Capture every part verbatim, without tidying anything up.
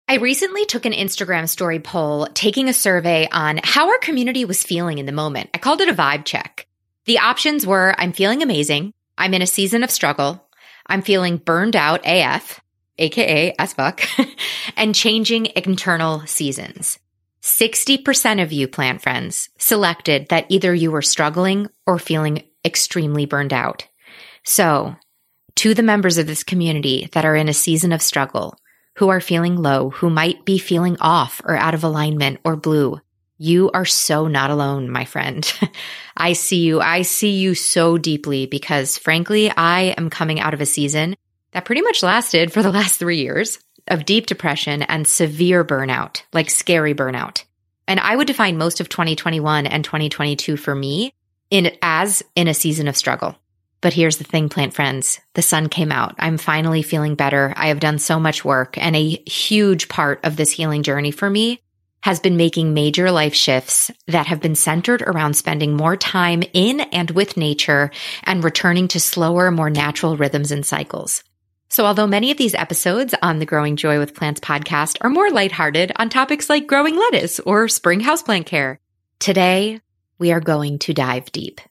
I recently took an Instagram story poll taking a survey on how our community was feeling in the moment. I called it a vibe check. The options were, I'm feeling amazing, I'm in a season of struggle, I'm feeling burned out A F, aka as fuck, and changing internal seasons. sixty percent of you, plant friends, selected that either you were struggling or feeling extremely burned out. So, to the members of this community that are in a season of struggle, who are feeling low, who might be feeling off or out of alignment or blue, you are so not alone, my friend. I see you. I see you so deeply because, frankly, I am coming out of a season that pretty much lasted for the last three years of deep depression and severe burnout, like scary burnout. And I would define most of twenty twenty-one and twenty twenty-two for me in as in a season of struggle. But here's the thing, plant friends, the sun came out. I'm finally feeling better. I have done so much work, and a huge part of this healing journey for me has been making major life shifts that have been centered around spending more time in and with nature and returning to slower, more natural rhythms and cycles. So although many of these episodes on the Growing Joy with Plants podcast are more lighthearted on topics like growing lettuce or spring houseplant care, today we are going to dive deep.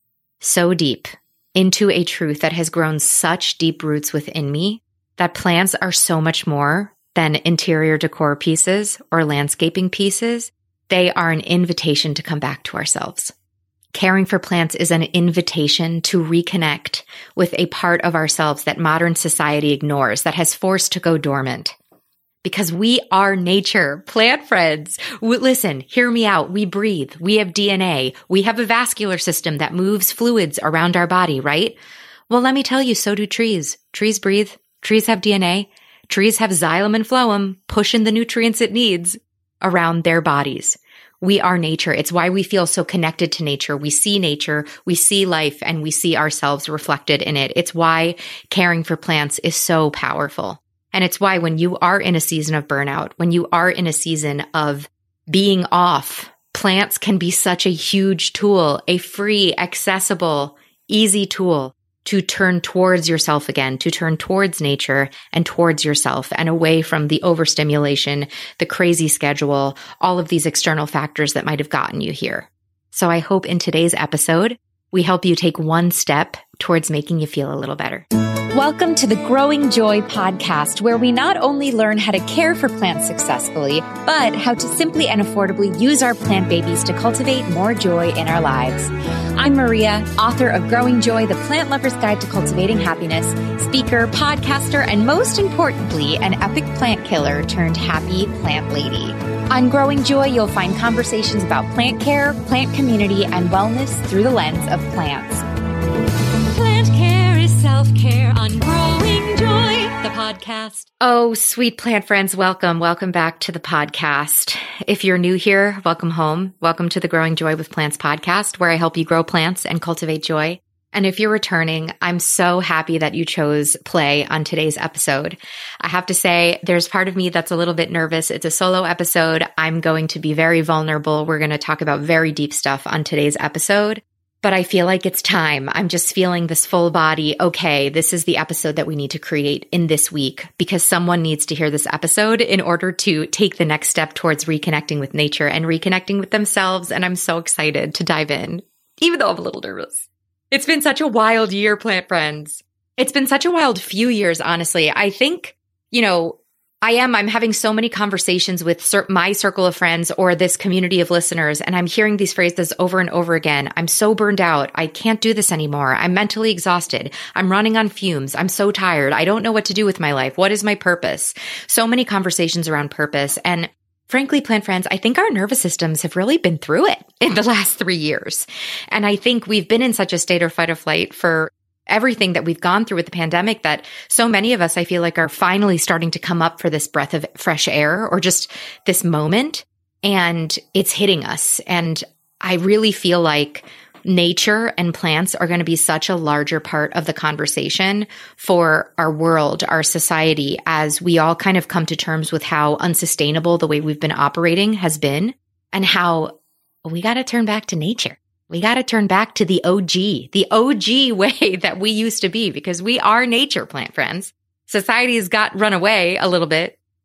So deep into a truth that has grown such deep roots within me that plants are so much more than interior decor pieces or landscaping pieces. They are an invitation to come back to ourselves. Caring for plants is an invitation to reconnect with a part of ourselves that modern society ignores, that has forced to go dormant. Because we are nature, plant friends. We, listen, hear me out. We breathe. We have D N A. We have a vascular system that moves fluids around our body, right? Well, let me tell you, so do trees. Trees breathe. Trees have D N A. Trees have xylem and phloem pushing the nutrients it needs around their bodies. We are nature. It's why we feel so connected to nature. We see nature, we see life, and we see ourselves reflected in it. It's why caring for plants is so powerful. And it's why when you are in a season of burnout, when you are in a season of being off, plants can be such a huge tool, a free, accessible, easy tool to turn towards yourself again, to turn towards nature and towards yourself and away from the overstimulation, the crazy schedule, all of these external factors that might have gotten you here. So I hope in today's episode, we help you take one step towards making you feel a little better. Welcome to the Growing Joy podcast, where we not only learn how to care for plants successfully, but how to simply and affordably use our plant babies to cultivate more joy in our lives. I'm Maria, author of Growing Joy, The Plant Lover's Guide to Cultivating Happiness, speaker, podcaster, and most importantly, an epic plant killer turned happy plant lady. On Growing Joy, you'll find conversations about plant care, plant community, and wellness through the lens of plants. Plant care is self-care on Growing Joy, the podcast. Oh, sweet plant friends, welcome. Welcome back to the podcast. If you're new here, welcome home. Welcome to the Growing Joy with Plants podcast, where I help you grow plants and cultivate joy. And if you're returning, I'm so happy that you chose play on today's episode. I have to say, there's part of me that's a little bit nervous. It's a solo episode. I'm going to be very vulnerable. We're going to talk about very deep stuff on today's episode. But I feel like it's time. I'm just feeling this full body. Okay, this is the episode that we need to create in this week because someone needs to hear this episode in order to take the next step towards reconnecting with nature and reconnecting with themselves. And I'm so excited to dive in, even though I'm a little nervous. It's been such a wild year, plant friends. It's been such a wild few years, honestly. I think, you know, I am, I'm having so many conversations with cir- my circle of friends or this community of listeners, and I'm hearing these phrases over and over again. I'm so burned out. I can't do this anymore. I'm mentally exhausted. I'm running on fumes. I'm so tired. I don't know what to do with my life. What is my purpose? So many conversations around purpose. And frankly, plant friends, I think our nervous systems have really been through it in the last three years. And I think we've been in such a state of fight or flight for everything that we've gone through with the pandemic that so many of us, I feel like, are finally starting to come up for this breath of fresh air or just this moment. And it's hitting us. And I really feel like nature and plants are going to be such a larger part of the conversation for our world, our society, as we all kind of come to terms with how unsustainable the way we've been operating has been and how we got to turn back to nature. We got to turn back to the O G, the O G way that we used to be, because we are nature, plant friends. Society has got run away a little bit,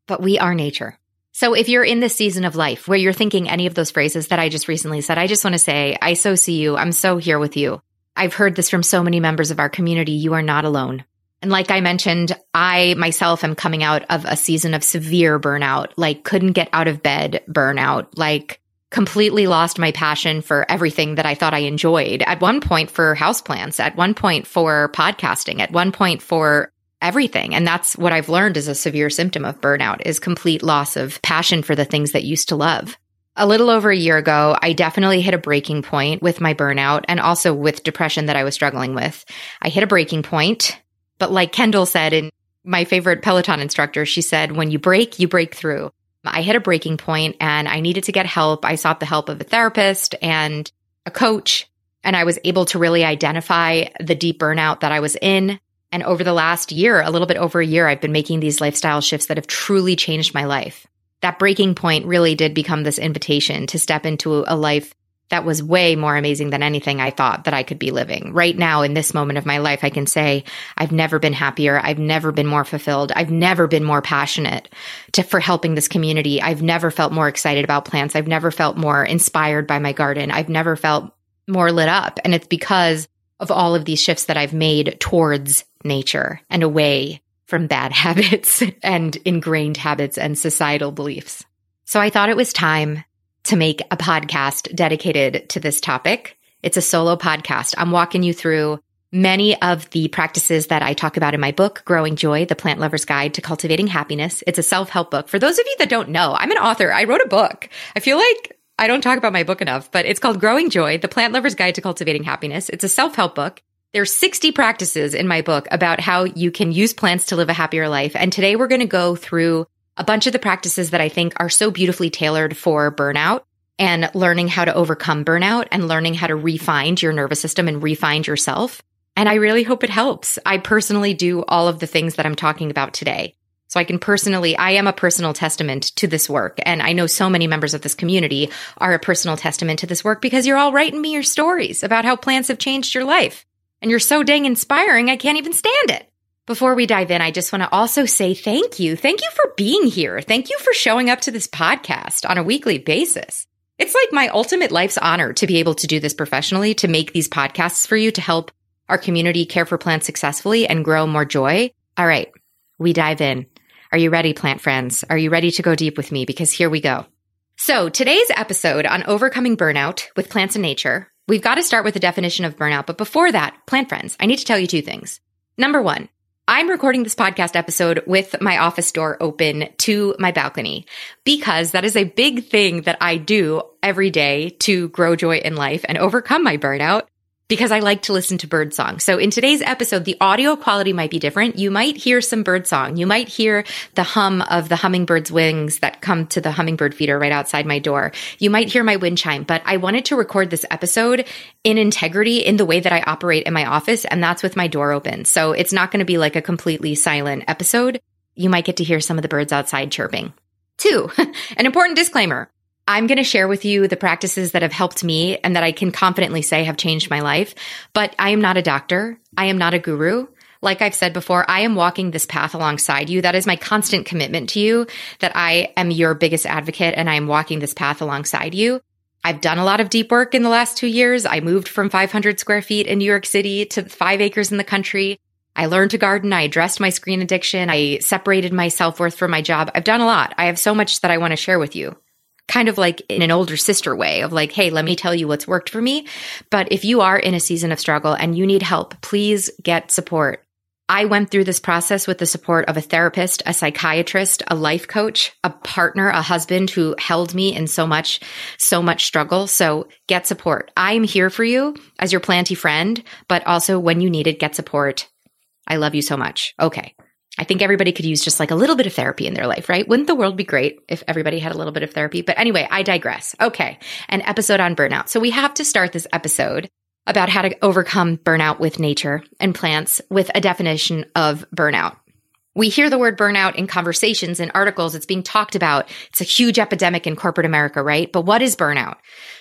but we are nature. So if you're in this season of life where you're thinking any of those phrases that I just recently said, I just want to say, I so see you. I'm so here with you. I've heard this from so many members of our community. You are not alone. And like I mentioned, I myself am coming out of a season of severe burnout, like couldn't get out of bed burnout, like completely lost my passion for everything that I thought I enjoyed. At one point for houseplants, at one point for podcasting, at one point for everything. And that's what I've learned is a severe symptom of burnout is complete loss of passion for the things that you used to love. A little over a year ago, I definitely hit a breaking point with my burnout and also with depression that I was struggling with. I hit a breaking point, but like Kendall said, and my favorite Peloton instructor, she said, when you break, you break through. I hit a breaking point and I needed to get help. I sought the help of a therapist and a coach, and I was able to really identify the deep burnout that I was in. And over the last year, a little bit over a year, I've been making these lifestyle shifts that have truly changed my life. That breaking point really did become this invitation to step into a life that was way more amazing than anything I thought that I could be living. Right now, in this moment of my life, I can say I've never been happier. I've never been more fulfilled. I've never been more passionate to, for helping this community. I've never felt more excited about plants. I've never felt more inspired by my garden. I've never felt more lit up. And it's because of all of these shifts that I've made towards nature and away from bad habits and ingrained habits and societal beliefs. So I thought it was time to make a podcast dedicated to this topic. It's a solo podcast. I'm walking you through many of the practices that I talk about in my book, Growing Joy, The Plant Lover's Guide to Cultivating Happiness. It's a self-help book. For those of you that don't know, I'm an author. I wrote a book. I feel like I don't talk about my book enough, but it's called Growing Joy, The Plant Lover's Guide to Cultivating Happiness. It's a self-help book. There's sixty practices in my book about how you can use plants to live a happier life. And today we're going to go through a bunch of the practices that I think are so beautifully tailored for burnout and learning how to overcome burnout and learning how to refine your nervous system and refine yourself. And I really hope it helps. I personally do all of the things that I'm talking about today. So I can personally, I am a personal testament to this work. And I know so many members of this community are a personal testament to this work because you're all writing me your stories about how plants have changed your life. And you're so dang inspiring, I can't even stand it. Before we dive in, I just want to also say thank you. Thank you for being here. Thank you for showing up to this podcast on a weekly basis. It's like my ultimate life's honor to be able to do this professionally, to make these podcasts for you, to help our community care for plants successfully and grow more joy. All right, we dive in. Are you ready, plant friends? Are you ready to go deep with me? Because here we go. So today's episode on overcoming burnout with plants and nature, we've got to start with the definition of burnout. But before that, plant friends, I need to tell you two things. Number one, I'm recording this podcast episode with my office door open to my balcony because that is a big thing that I do every day to grow joy in life and overcome my burnout because I like to listen to bird song. So in today's episode, the audio quality might be different. You might hear some bird song. You might hear the hum of the hummingbird's wings that come to the hummingbird feeder right outside my door. You might hear my wind chime, but I wanted to record this episode in integrity in the way that I operate in my office, and that's with my door open. So it's not going to be like a completely silent episode. You might get to hear some of the birds outside chirping. Two, an important disclaimer. I'm going to share with you the practices that have helped me and that I can confidently say have changed my life, but I am not a doctor. I am not a guru. Like I've said before, I am walking this path alongside you. That is my constant commitment to you, that I am your biggest advocate and I am walking this path alongside you. I've done a lot of deep work in the last two years. I moved from five hundred square feet in New York City to five acres in the country. I learned to garden. I addressed my screen addiction. I separated my self-worth from my job. I've done a lot. I have so much that I want to share with you. Kind of like in an older sister way of like, hey, let me tell you what's worked for me. But if you are in a season of struggle and you need help, please get support. I went through this process with the support of a therapist, a psychiatrist, a life coach, a partner, a husband who held me in so much, so much struggle. So get support. I am here for you as your planty friend, but also when you need it, get support. I love you so much. Okay. I think everybody could use just like a little bit of therapy in their life, right? Wouldn't the world be great if everybody had a little bit of therapy? But anyway, I digress. Okay. An episode on burnout. So we have to start this episode about how to overcome burnout with nature and plants with a definition of burnout. We hear the word burnout in conversations and articles. It's being talked about. It's a huge epidemic in corporate America, right? But what is burnout?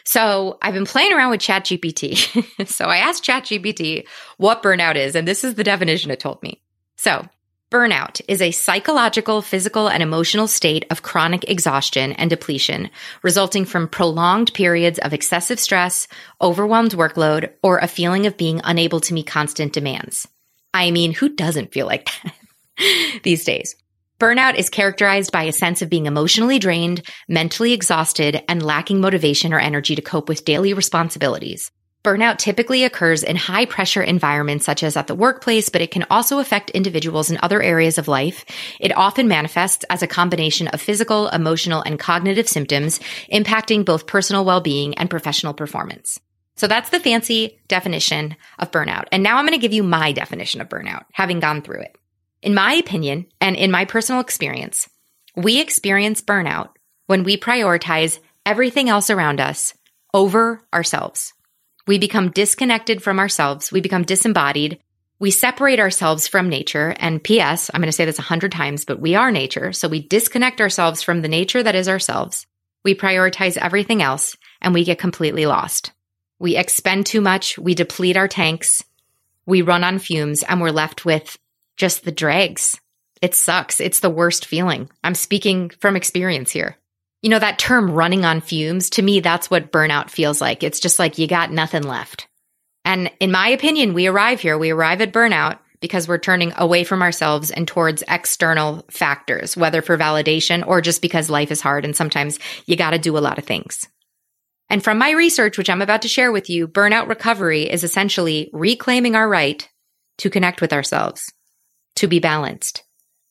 So I've been playing around with ChatGPT. So I asked ChatGPT what burnout is, and this is the definition it told me. So Burnout is a psychological, physical, and emotional state of chronic exhaustion and depletion resulting from prolonged periods of excessive stress, overwhelmed workload, or a feeling of being unable to meet constant demands. I mean, who doesn't feel like that these days? Burnout is characterized by a sense of being emotionally drained, mentally exhausted, and lacking motivation or energy to cope with daily responsibilities. Burnout typically occurs in high-pressure environments such as at the workplace, but it can also affect individuals in other areas of life. It often manifests as a combination of physical, emotional, and cognitive symptoms, impacting both personal well-being and professional performance. So that's the fancy definition of burnout. And now I'm going to give you my definition of burnout, having gone through it. In my opinion, and in my personal experience, we experience burnout when we prioritize everything else around us over ourselves. We become disconnected from ourselves. We become disembodied. We separate ourselves from nature. And P S, I'm going to say this a hundred times, but we are nature. So we disconnect ourselves from the nature that is ourselves. We prioritize everything else and we get completely lost. We expend too much. We deplete our tanks. We run on fumes and we're left with just the dregs. It sucks. It's the worst feeling. I'm speaking from experience here. You know, that term running on fumes, to me, that's what burnout feels like. It's just like you got nothing left. And in my opinion, we arrive here, we arrive at burnout because we're turning away from ourselves and towards external factors, whether for validation or just because life is hard and sometimes you got to do a lot of things. And from my research, which I'm about to share with you, burnout recovery is essentially reclaiming our right to connect with ourselves, to be balanced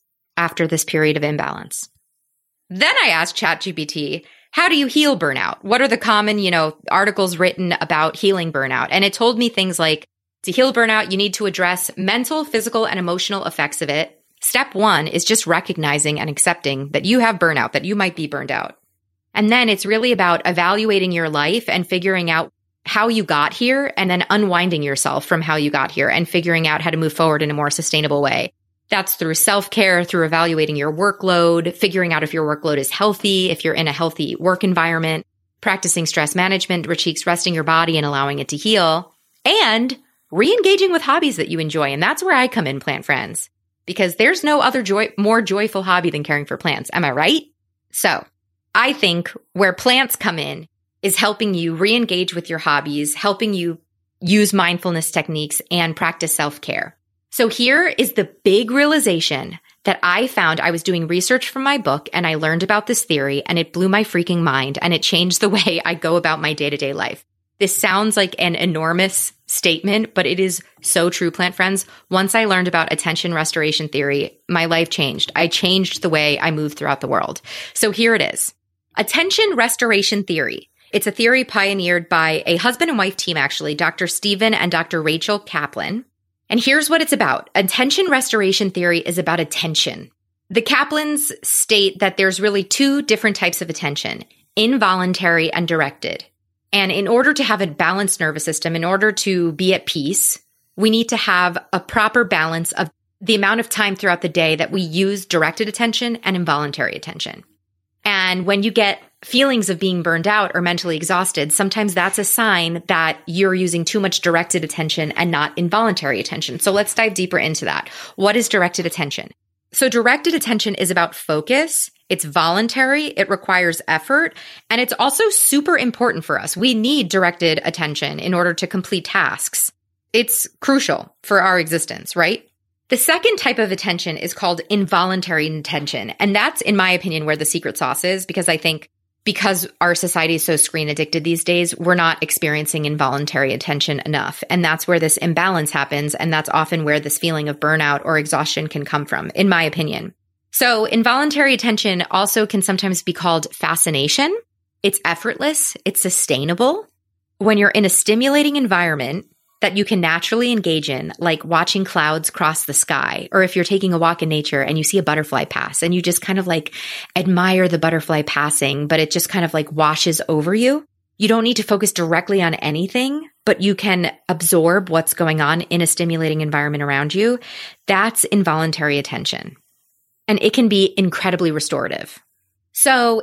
after this period of imbalance. Then I asked ChatGPT, how do you heal burnout? What are the common, you know, articles written about healing burnout? And it told me things like, to heal burnout, you need to address mental, physical, and emotional effects of it. Step one is just recognizing and accepting that you have burnout, that you might be burned out. And then it's really about evaluating your life and figuring out how you got here and then unwinding yourself from how you got here and figuring out how to move forward in a more sustainable way. That's through self-care, through evaluating your workload, figuring out if your workload is healthy, if you're in a healthy work environment, practicing stress management, which keeps resting your body and allowing it to heal, and re-engaging with hobbies that you enjoy. And that's where I come in, plant friends, because there's no other joy, more joyful hobby than caring for plants. Am I right? So I think where plants come in is helping you re-engage with your hobbies, helping you use mindfulness techniques and practice self-care. So here is the big realization that I found. I was doing research for my book and I learned about this theory and it blew my freaking mind and it changed the way I go about my day-to-day life. This sounds like an enormous statement, but it is so true, plant friends. Once I learned about attention restoration theory, my life changed. I changed the way I move throughout the world. So here it is. Attention restoration theory. It's a theory pioneered by a husband and wife team, actually, Doctor Stephen and Doctor Rachel Kaplan. And here's what it's about. Attention restoration theory is about attention. The Kaplans state that there's really two different types of attention, involuntary and directed. And in order to have a balanced nervous system, in order to be at peace, we need to have a proper balance of the amount of time throughout the day that we use directed attention and involuntary attention. And when you get feelings of being burned out or mentally exhausted, sometimes that's a sign that you're using too much directed attention and not involuntary attention. So let's dive deeper into that. What is directed attention? So directed attention is about focus. It's voluntary. It requires effort. And it's also super important for us. We need directed attention in order to complete tasks. It's crucial for our existence, right? The second type of attention is called involuntary attention. And that's, in my opinion, where the secret sauce is, because I think because our society is so screen addicted these days, we're not experiencing involuntary attention enough. And that's where this imbalance happens. And that's often where this feeling of burnout or exhaustion can come from, in my opinion. So involuntary attention also can sometimes be called fascination. It's effortless. It's sustainable. When you're in a stimulating environment that you can naturally engage in, like watching clouds cross the sky, or if you're taking a walk in nature and you see a butterfly pass and you just kind of like admire the butterfly passing, but it just kind of like washes over you. You don't need to focus directly on anything, but you can absorb what's going on in a stimulating environment around you. That's involuntary attention. And it can be incredibly restorative. So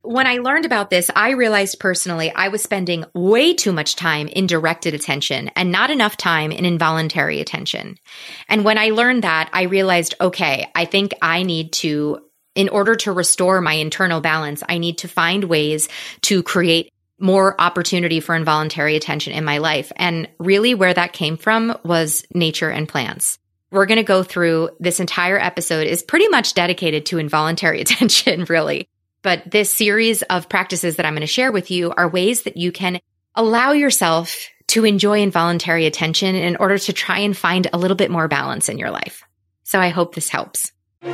when I learned about this, I realized personally I was spending way too much time in directed attention and not enough time in involuntary attention. And when I learned that, I realized, okay, I think I need to, in order to restore my internal balance, I need to find ways to create more opportunity for involuntary attention in my life. And really where that came from was nature and plants. We're going to go through this entire episode is pretty much dedicated to involuntary attention, really. But this series of practices that I'm going to share with you are ways that you can allow yourself to enjoy involuntary attention in order to try and find a little bit more balance in your life. So I hope this helps.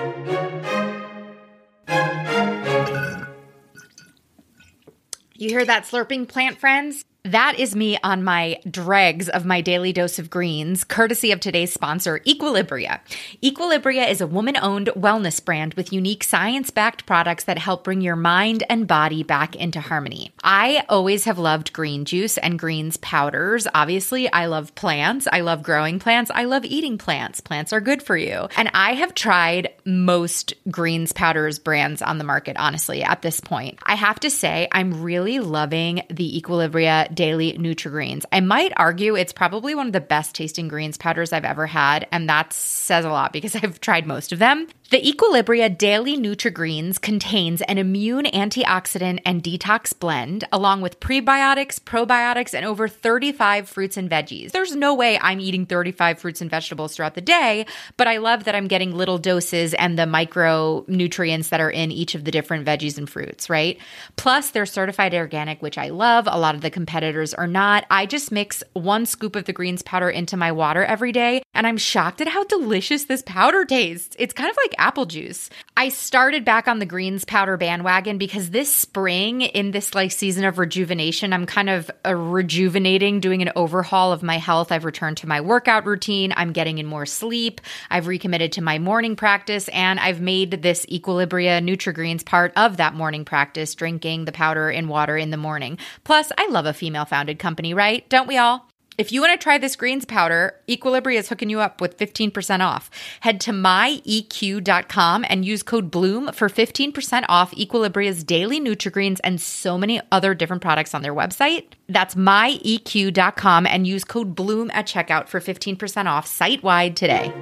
You hear that slurping, plant friends? That is me on my dregs of my daily dose of greens, courtesy of today's sponsor, Equilibria. Equilibria is a woman-owned wellness brand with unique science-backed products that help bring your mind and body back into harmony. I always have loved green juice and greens powders. Obviously, I love plants. I love growing plants. I love eating plants. Plants are good for you. And I have tried most greens powders brands on the market, honestly, at this point. I have to say, I'm really loving the Equilibria Daily Nutri-Greens. I might argue it's probably one of the best tasting greens powders I've ever had, and that says a lot because I've tried most of them. The Equilibria Daily Nutri-Greens contains an immune antioxidant and detox blend, along with prebiotics, probiotics, and over thirty-five fruits and veggies. There's no way I'm eating thirty-five fruits and vegetables throughout the day, but I love that I'm getting little doses and the micronutrients that are in each of the different veggies and fruits, right? Plus, they're certified organic, which I love. A lot of the competitors are not. I just mix one scoop of the greens powder into my water every day, and I'm shocked at how delicious this powder tastes. It's kind of like apple juice. I started back on the greens powder bandwagon because this spring, in this like season of rejuvenation, I'm kind of uh, rejuvenating, doing an overhaul of my health. I've returned to my workout routine. I'm getting in more sleep. I've recommitted to my morning practice, and I've made this Equilibria Nutri-Greens part of that morning practice, drinking the powder in water in the morning. Plus, I love a female-founded company, right? Don't we all? If you want to try this greens powder, Equilibria is hooking you up with fifteen percent off. Head to my E Q dot com and use code BLOOM for fifteen percent off Equilibria's daily Nutri-Greens and so many other different products on their website. That's my E Q dot com and use code BLOOM at checkout for fifteen percent off site-wide today.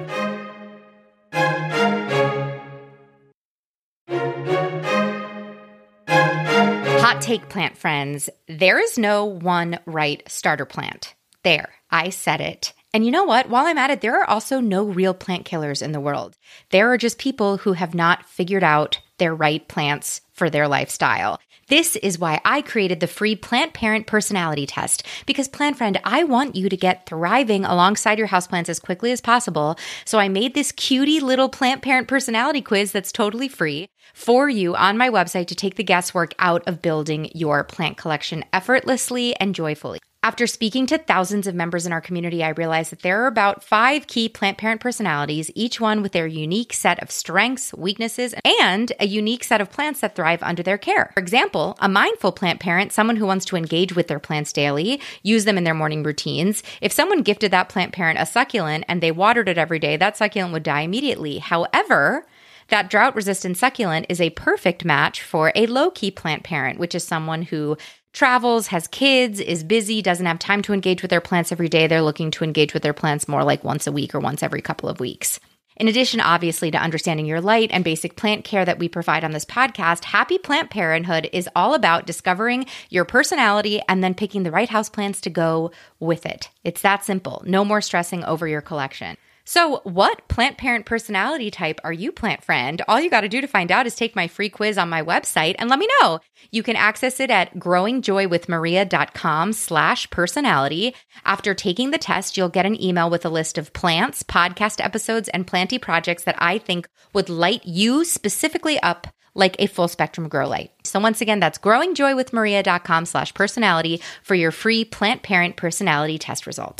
Hot take, plant friends. There is no one right starter plant. There, I said it. And you know what? While I'm at it, there are also no real plant killers in the world. There are just people who have not figured out their right plants for their lifestyle. This is why I created the free Plant Parent Personality Test. Because, plant friend, I want you to get thriving alongside your houseplants as quickly as possible. So I made this cutie little Plant Parent Personality Quiz that's totally free for you on my website to take the guesswork out of building your plant collection effortlessly and joyfully. After speaking to thousands of members in our community, I realized that there are about five key plant parent personalities, each one with their unique set of strengths, weaknesses, and a unique set of plants that thrive under their care. For example, a mindful plant parent, someone who wants to engage with their plants daily, use them in their morning routines. If someone gifted that plant parent a succulent and they watered it every day, that succulent would die immediately. However, that drought-resistant succulent is a perfect match for a low-key plant parent, which is someone who travels, has kids, is busy, doesn't have time to engage with their plants every day. They're looking to engage with their plants more like once a week or once every couple of weeks. In addition, obviously, to understanding your light and basic plant care that we provide on this podcast, Happy Plant Parenthood is all about discovering your personality and then picking the right houseplants to go with it. It's that simple. No more stressing over your collection. So what plant parent personality type are you, plant friend? All you got to do to find out is take my free quiz on my website and let me know. You can access it at growingjoywithmaria.com slash personality. After taking the test, you'll get an email with a list of plants, podcast episodes, and planty projects that I think would light you specifically up like a full spectrum grow light. So once again, that's growingjoywithmaria.com slash personality for your free plant parent personality test results.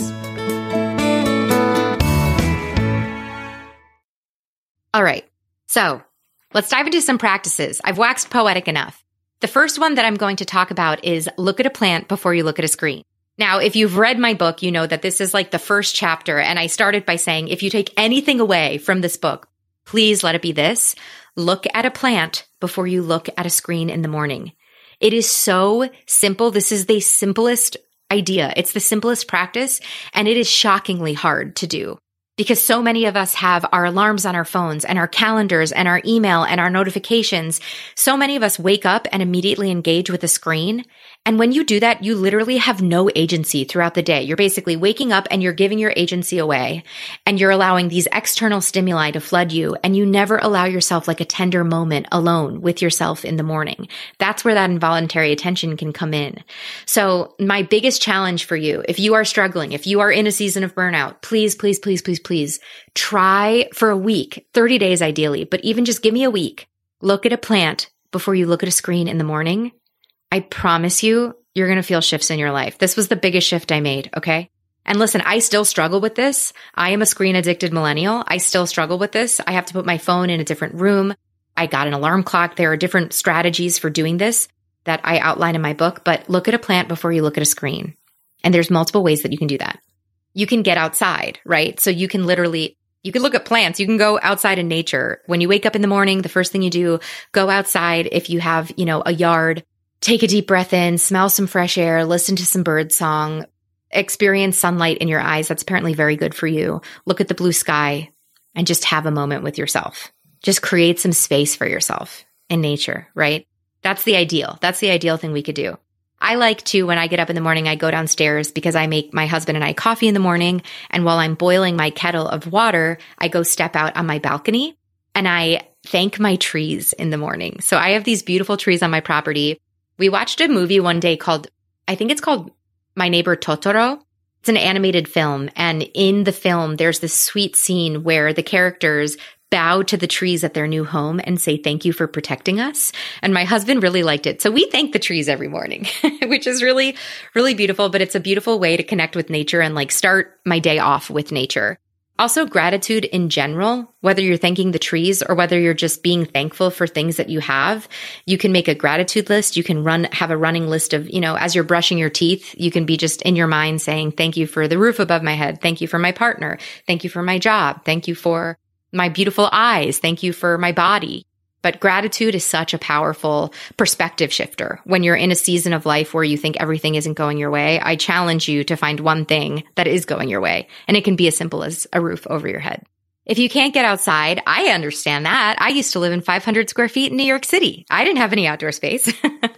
All right, so let's dive into some practices. I've waxed poetic enough. The first one that I'm going to talk about is look at a plant before you look at a screen. Now, if you've read my book, you know that this is like the first chapter, and I started by saying, if you take anything away from this book, please let it be this. look at a plant before you look at a screen in the morning. It is so simple. This is the simplest idea. It's the simplest practice, and it is shockingly hard to do because so many of us have our alarms on our phones and our calendars and our email and our notifications. So many of us wake up and immediately engage with a screen. And when you do that, you literally have no agency throughout the day. You're basically waking up and you're giving your agency away, and you're allowing these external stimuli to flood you, and you never allow yourself like a tender moment alone with yourself in the morning. That's where that involuntary attention can come in. So my biggest challenge for you, if you are struggling, if you are in a season of burnout, please, please, please, please, please try for a week, thirty days ideally, but even just give me a week. Look at a plant before you look at a screen in the morning. I promise you, you're going to feel shifts in your life. This was the biggest shift I made, okay? And listen, I still struggle with this. I am a screen addicted millennial. I still struggle with this. I have to put my phone in a different room. I got an alarm clock. There are different strategies for doing this that I outline in my book, but look at a plant before you look at a screen. And there's multiple ways that you can do that. You can get outside, right? So you can literally, you can look at plants. You can go outside in nature. When you wake up in the morning, the first thing you do, go outside. If you have, you know, a yard, take a deep breath in, smell some fresh air, listen to some bird song, experience sunlight in your eyes. That's apparently very good for you. Look at the blue sky and just have a moment with yourself. Just create some space for yourself in nature, right? That's the ideal. That's the ideal thing we could do. I like to, when I get up in the morning, I go downstairs because I make my husband and I coffee in the morning. And while I'm boiling my kettle of water, I go step out on my balcony and I thank my trees in the morning. So I have these beautiful trees on my property. We watched a movie one day called, I think it's called My Neighbor Totoro. It's an animated film. And in the film, there's this sweet scene where the characters bow to the trees at their new home and say, thank you for protecting us. And my husband really liked it. So we thank the trees every morning, which is really, really beautiful. But it's a beautiful way to connect with nature and like start my day off with nature. Also, gratitude in general, whether you're thanking the trees or whether you're just being thankful for things that you have, you can make a gratitude list. You can run, have a running list of, you know, as you're brushing your teeth, you can be just in your mind saying, thank you for the roof above my head. Thank you for my partner. Thank you for my job. Thank you for my beautiful eyes. Thank you for my body. But gratitude is such a powerful perspective shifter. When you're in a season of life where you think everything isn't going your way, I challenge you to find one thing that is going your way. And it can be as simple as a roof over your head. If you can't get outside, I understand that. I used to live in five hundred square feet in New York City. I didn't have any outdoor space.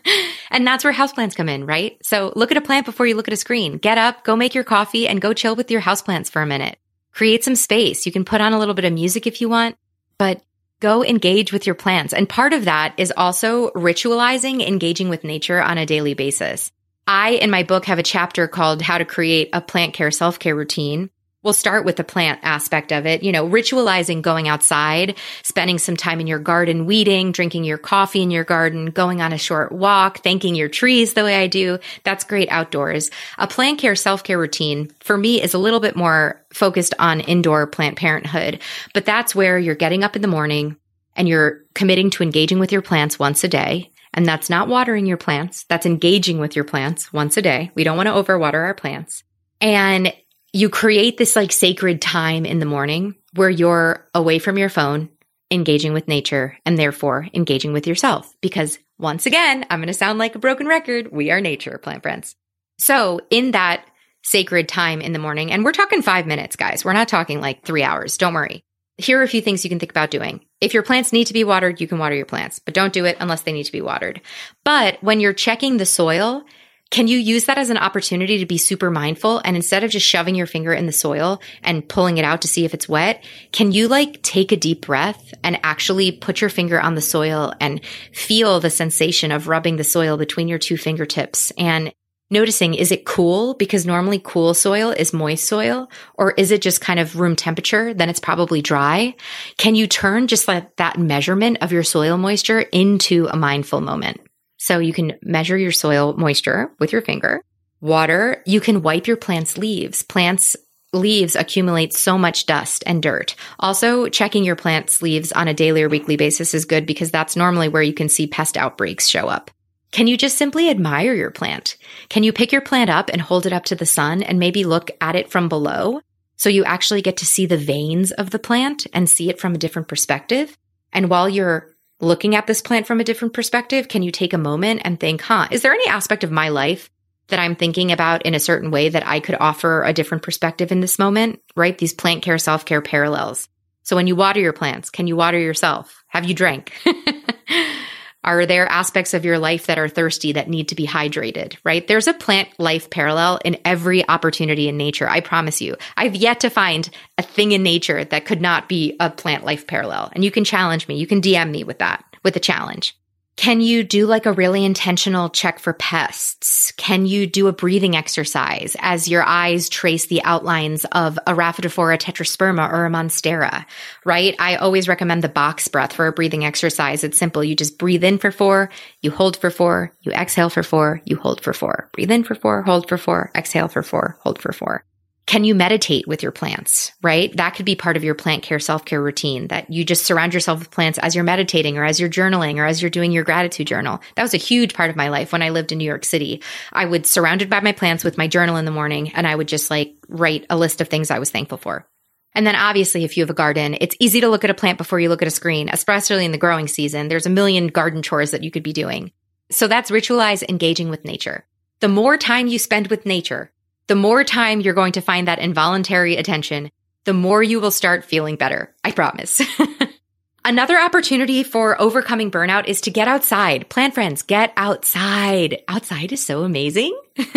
And that's where houseplants come in, right? So look at a plant before you look at a screen. Get up, go make your coffee, and go chill with your houseplants for a minute. Create some space. You can put on a little bit of music if you want, but go engage with your plants. And part of that is also ritualizing, engaging with nature on a daily basis. I, in my book, have a chapter called How to Create a Plant Care Self-Care Routine. We'll start with the plant aspect of it, you know, ritualizing going outside, spending some time in your garden, weeding, drinking your coffee in your garden, going on a short walk, thanking your trees the way I do. That's great outdoors. A plant care self-care routine for me is a little bit more focused on indoor plant parenthood, but that's where you're getting up in the morning and you're committing to engaging with your plants once a day. And that's not watering your plants. That's engaging with your plants once a day. We don't want to overwater our plants. And you create this like sacred time in the morning where you're away from your phone, engaging with nature, and therefore engaging with yourself. Because once again, I'm going to sound like a broken record. We are nature, plant friends. So in that sacred time in the morning, and we're talking five minutes, guys. We're not talking like three hours. Don't worry. Here are a few things you can think about doing. If your plants need to be watered, you can water your plants, but don't do it unless they need to be watered. But when you're checking the soil, can you use that as an opportunity to be super mindful? And instead of just shoving your finger in the soil and pulling it out to see if it's wet, can you like take a deep breath and actually put your finger on the soil and feel the sensation of rubbing the soil between your two fingertips and noticing, is it cool? Because normally cool soil is moist soil, or is it just kind of room temperature? Then it's probably dry. Can you turn just like that measurement of your soil moisture into a mindful moment? So you can measure your soil moisture with your finger. Water, you can wipe your plant's leaves. Plants' leaves accumulate so much dust and dirt. Also, checking your plant's leaves on a daily or weekly basis is good because that's normally where you can see pest outbreaks show up. Can you just simply admire your plant? Can you pick your plant up and hold it up to the sun and maybe look at it from below so you actually get to see the veins of the plant and see it from a different perspective? And while you're looking at this plant from a different perspective, can you take a moment and think, huh, is there any aspect of my life that I'm thinking about in a certain way that I could offer a different perspective in this moment, right? These plant care, self-care parallels. So when you water your plants, can you water yourself? Have you drank? Are there aspects of your life that are thirsty that need to be hydrated, right? There's a plant life parallel in every opportunity in nature. I promise you. I've yet to find a thing in nature that could not be a plant life parallel. And you can challenge me. You can D M me with that, with a challenge. Can you do like a really intentional check for pests? Can you do a breathing exercise as your eyes trace the outlines of a Rhaphidophora tetrasperma or a monstera, right? I always recommend the box breath for a breathing exercise. It's simple. You just breathe in for four, you hold for four, you exhale for four, you hold for four. Breathe in for four, hold for four, exhale for four, hold for four. Can you meditate with your plants, right? That could be part of your plant care, self-care routine, that you just surround yourself with plants as you're meditating or as you're journaling or as you're doing your gratitude journal. That was a huge part of my life when I lived in New York City. I would surrounded by my plants with my journal in the morning, and I would just like write a list of things I was thankful for. And then obviously, if you have a garden, it's easy to look at a plant before you look at a screen, especially in the growing season. There's a million garden chores that you could be doing. So that's ritualize engaging with nature. The more time you spend with nature, the more time you're going to find that involuntary attention, the more you will start feeling better. I promise. Another opportunity for overcoming burnout is to get outside. Plant friends, get outside. Outside is so amazing.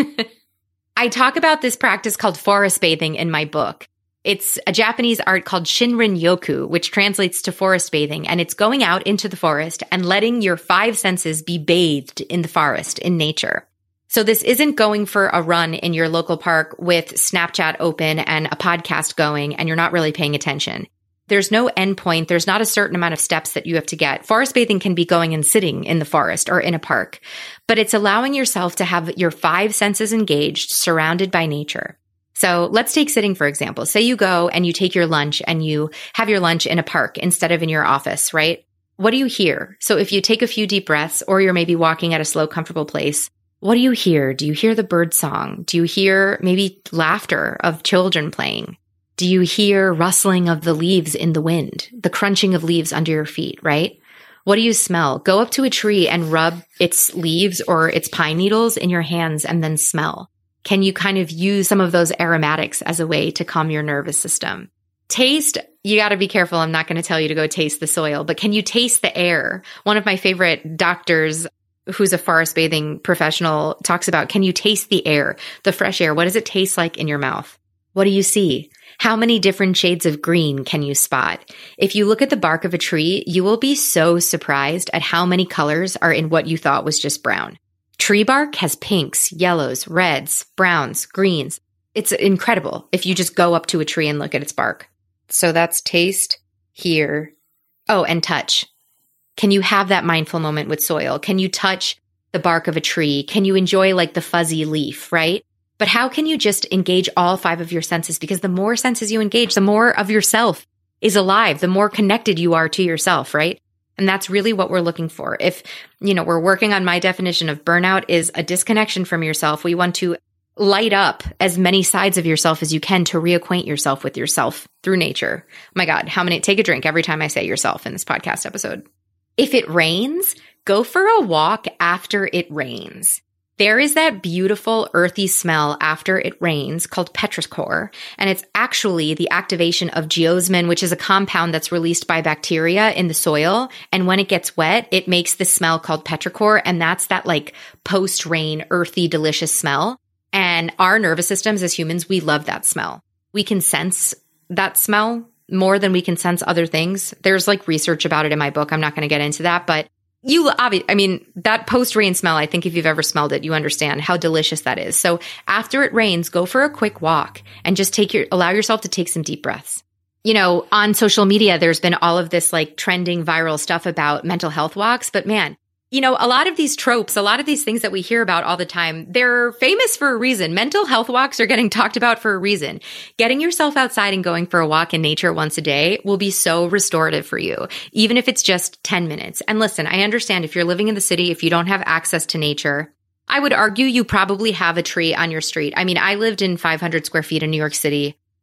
I talk about this practice called forest bathing in my book. It's a Japanese art called Shinrin-yoku, which translates to forest bathing. And it's going out into the forest and letting your five senses be bathed in the forest, in nature. So this isn't going for a run in your local park with Snapchat open and a podcast going, and you're not really paying attention. There's no endpoint. There's not a certain amount of steps that you have to get. Forest bathing can be going and sitting in the forest or in a park, but it's allowing yourself to have your five senses engaged, surrounded by nature. So let's take sitting, for example. Say you go and you take your lunch and you have your lunch in a park instead of in your office, right? What do you hear? So if you take a few deep breaths, or you're maybe walking at a slow, comfortable place, what do you hear? Do you hear the bird song? Do you hear maybe laughter of children playing? Do you hear rustling of the leaves in the wind, the crunching of leaves under your feet, right? What do you smell? Go up to a tree and rub its leaves or its pine needles in your hands and then smell. Can you kind of use some of those aromatics as a way to calm your nervous system? Taste, you got to be careful. I'm not going to tell you to go taste the soil, but can you taste the air? One of my favorite doctors, who's a forest bathing professional, talks about, can you taste the air, the fresh air? What does it taste like in your mouth? What do you see? How many different shades of green can you spot? If you look at the bark of a tree, you will be so surprised at how many colors are in what you thought was just brown. Tree bark has pinks, yellows, reds, browns, greens. It's incredible if you just go up to a tree and look at its bark. So that's taste, hear, oh, and touch. Can you have that mindful moment with soil? Can you touch the bark of a tree? Can you enjoy like the fuzzy leaf, right? But how can you just engage all five of your senses? Because the more senses you engage, the more of yourself is alive, the more connected you are to yourself, right? And that's really what we're looking for. If, you know, we're working on my definition of burnout is a disconnection from yourself. We want to light up as many sides of yourself as you can to reacquaint yourself with yourself through nature. Oh my God, how many, take a drink every time I say yourself in this podcast episode. If it rains, go for a walk after it rains. There is that beautiful earthy smell after it rains called petrichor, and it's actually the activation of geosmin, which is a compound that's released by bacteria in the soil. And when it gets wet, it makes this smell called petrichor, and that's that like post-rain, earthy, delicious smell. And our nervous systems as humans, we love that smell. We can sense that smell more than we can sense other things. There's like research about it in my book. I'm not going to get into that, but you, obviously, I mean, that post-rain smell, I think if you've ever smelled it, you understand how delicious that is. So after it rains, go for a quick walk and just take your, allow yourself to take some deep breaths. You know, on social media, there's been all of this like trending viral stuff about mental health walks, but man, you know, a lot of these tropes, a lot of these things that we hear about all the time, they're famous for a reason. Mental health walks are getting talked about for a reason. Getting yourself outside and going for a walk in nature once a day will be so restorative for you, even if it's just ten minutes. And listen, I understand if you're living in the city, if you don't have access to nature, I would argue you probably have a tree on your street. I mean, I lived in five hundred square feet in New York City.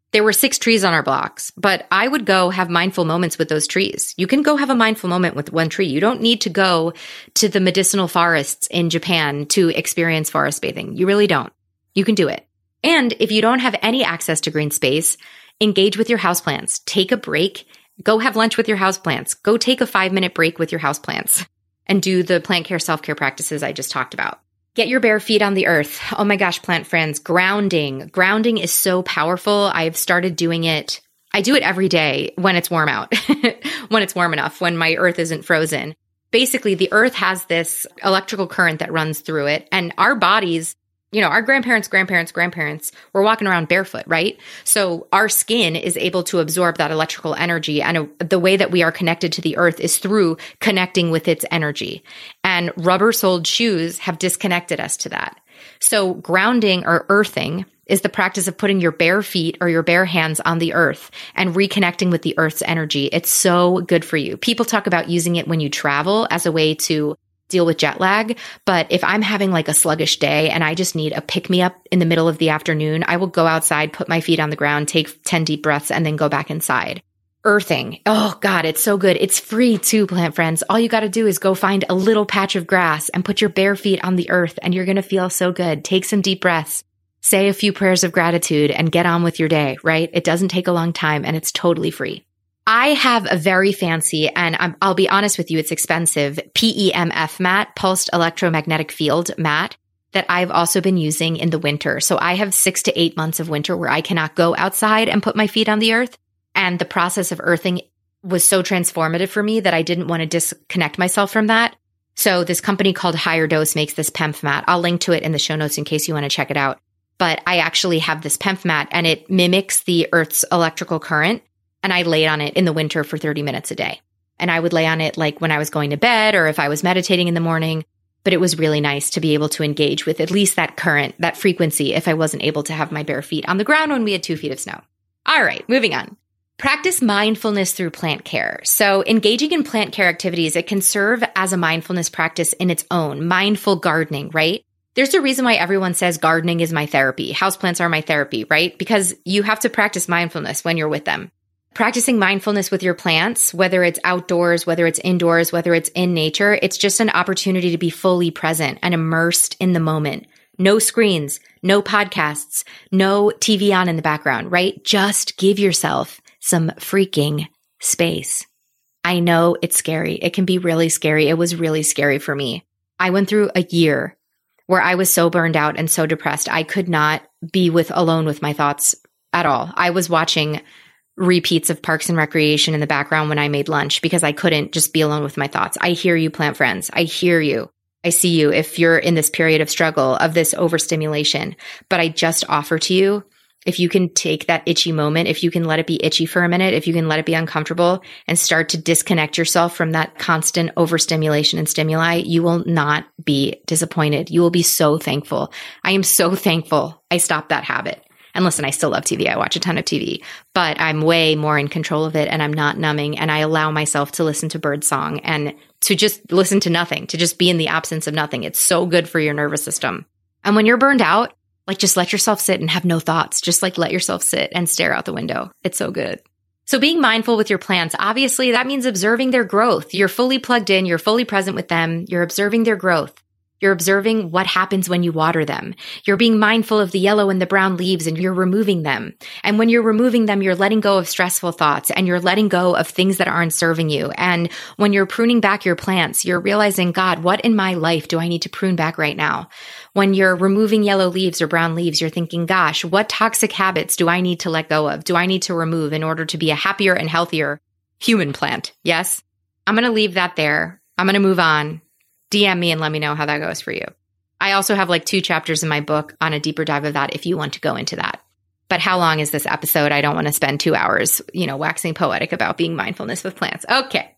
There were six trees on our blocks, but I would go have mindful moments with those trees. You can go have a mindful moment with one tree. You don't need to go to the medicinal forests in Japan to experience forest bathing. You really don't. You can do it. And if you don't have any access to green space, engage with your houseplants. Take a break. Go have lunch with your houseplants. Go take a five-minute break with your houseplants and do the plant care self-care practices I just talked about. Get your bare feet on the earth. Oh my gosh, plant friends, grounding. Grounding is so powerful. I've started doing it. I do it every day when it's warm out, when it's warm enough, when my earth isn't frozen. Basically, the earth has this electrical current that runs through it, and our bodies, you know, our grandparents, grandparents, grandparents were walking around barefoot, right? So our skin is able to absorb that electrical energy. And a, the way that we are connected to the earth is through connecting with its energy. And rubber-soled shoes have disconnected us to that. So grounding or earthing is the practice of putting your bare feet or your bare hands on the earth and reconnecting with the earth's energy. It's so good for you. People talk about using it when you travel as a way to deal with jet lag. But if I'm having like a sluggish day and I just need a pick me up in the middle of the afternoon, I will go outside, put my feet on the ground, take ten deep breaths, and then go back inside. Earthing. Oh God, it's so good. It's free too, plant friends. All you got to do is go find a little patch of grass and put your bare feet on the earth and you're going to feel so good. Take some deep breaths, say a few prayers of gratitude and get on with your day, right? It doesn't take a long time and it's totally free. I have a very fancy, and I'm, I'll be honest with you, it's expensive, P E M F mat, pulsed electromagnetic field mat, that I've also been using in the winter. So I have six to eight months of winter where I cannot go outside and put my feet on the earth. And the process of earthing was so transformative for me that I didn't want to disconnect myself from that. So this company called Higher Dose makes this P E M F mat. I'll link to it in the show notes in case you want to check it out. But I actually have this P E M F mat and it mimics the earth's electrical current. And I lay on it in the winter for thirty minutes a day. And I would lay on it like when I was going to bed or if I was meditating in the morning. But it was really nice to be able to engage with at least that current, that frequency, if I wasn't able to have my bare feet on the ground when we had two feet of snow. All right, moving on. Practice mindfulness through plant care. So engaging in plant care activities, it can serve as a mindfulness practice in its own, mindful gardening, right? There's a reason why everyone says gardening is my therapy. Houseplants are my therapy, right? Because you have to practice mindfulness when you're with them. Practicing mindfulness with your plants, whether it's outdoors, whether it's indoors, whether it's in nature, it's just an opportunity to be fully present and immersed in the moment. No screens, no podcasts, no T V on in the background, right? Just give yourself some freaking space. I know it's scary. It can be really scary. It was really scary for me. I went through a year where I was so burned out and so depressed. I could not be with alone with my thoughts at all. I was watching repeats of Parks and Recreation in the background when I made lunch because I couldn't just be alone with my thoughts. I hear you, plant friends. I hear you. I see you if you're in this period of struggle, of this overstimulation. But I just offer to you, if you can take that itchy moment, if you can let it be itchy for a minute, if you can let it be uncomfortable and start to disconnect yourself from that constant overstimulation and stimuli, you will not be disappointed. You will be so thankful. I am so thankful I stopped that habit. And listen, I still love T V. I watch a ton of T V, but I'm way more in control of it and I'm not numbing and I allow myself to listen to birdsong and to just listen to nothing, to just be in the absence of nothing. It's so good for your nervous system. And when you're burned out, like just let yourself sit and have no thoughts. Just like let yourself sit and stare out the window. It's so good. So being mindful with your plants, obviously that means observing their growth. You're fully plugged in. You're fully present with them. You're observing their growth. You're observing what happens when you water them. You're being mindful of the yellow and the brown leaves and you're removing them. And when you're removing them, you're letting go of stressful thoughts and you're letting go of things that aren't serving you. And when you're pruning back your plants, you're realizing, God, what in my life do I need to prune back right now? When you're removing yellow leaves or brown leaves, you're thinking, gosh, what toxic habits do I need to let go of? Do I need to remove in order to be a happier and healthier human plant? Yes. I'm going to leave that there. I'm going to move on. D M me and let me know how that goes for you. I also have like two chapters in my book on a deeper dive of that if you want to go into that. But how long is this episode? I don't want to spend two hours, you know, waxing poetic about being mindfulness with plants. Okay.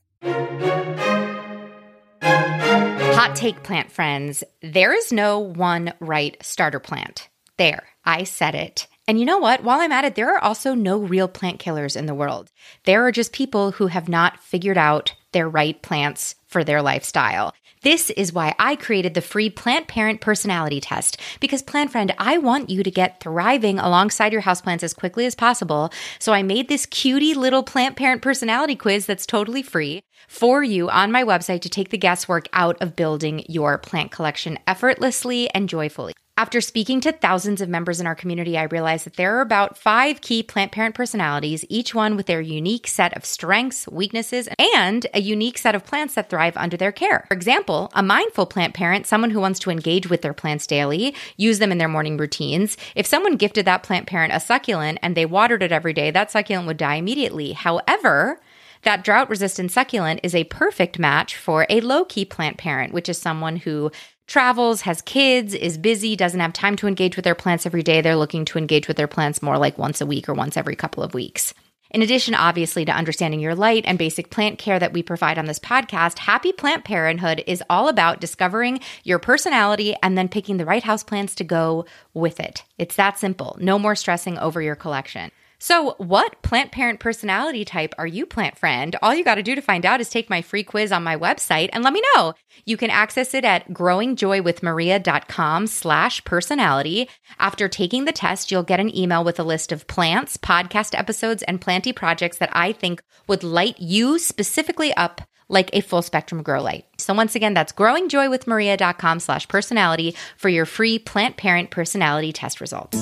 Hot take, plant friends. There is no one right starter plant. There, I said it. And you know what? While I'm at it, there are also no real plant killers in the world. There are just people who have not figured out their right plants for their lifestyle. This is why I created the free Plant Parent Personality Test, because Plant Friend, I want you to get thriving alongside your houseplants as quickly as possible. So I made this cutie little Plant Parent Personality quiz that's totally free for you on my website to take the guesswork out of building your plant collection effortlessly and joyfully. After speaking to thousands of members in our community, I realized that there are about five key plant parent personalities, each one with their unique set of strengths, weaknesses, and a unique set of plants that thrive under their care. For example, a mindful plant parent, someone who wants to engage with their plants daily, use them in their morning routines. If someone gifted that plant parent a succulent and they watered it every day, that succulent would die immediately. However, that drought-resistant succulent is a perfect match for a low-key plant parent, which is someone who travels, has kids, is busy, doesn't have time to engage with their plants every day. They're looking to engage with their plants more like once a week or once every couple of weeks. In addition, obviously, to understanding your light and basic plant care that we provide on this podcast, Happy Plant Parenthood is all about discovering your personality and then picking the right houseplants to go with it. It's that simple. No more stressing over your collection. So what plant parent personality type are you, Plant Friend? All you got to do to find out is take my free quiz on my website and let me know. You can access it at growingjoywithmaria.com slash personality. After taking the test, you'll get an email with a list of plants, podcast episodes, and planty projects that I think would light you specifically up like a full spectrum grow light. So once again, that's growingjoywithmaria.com slash personality for your free plant parent personality test results.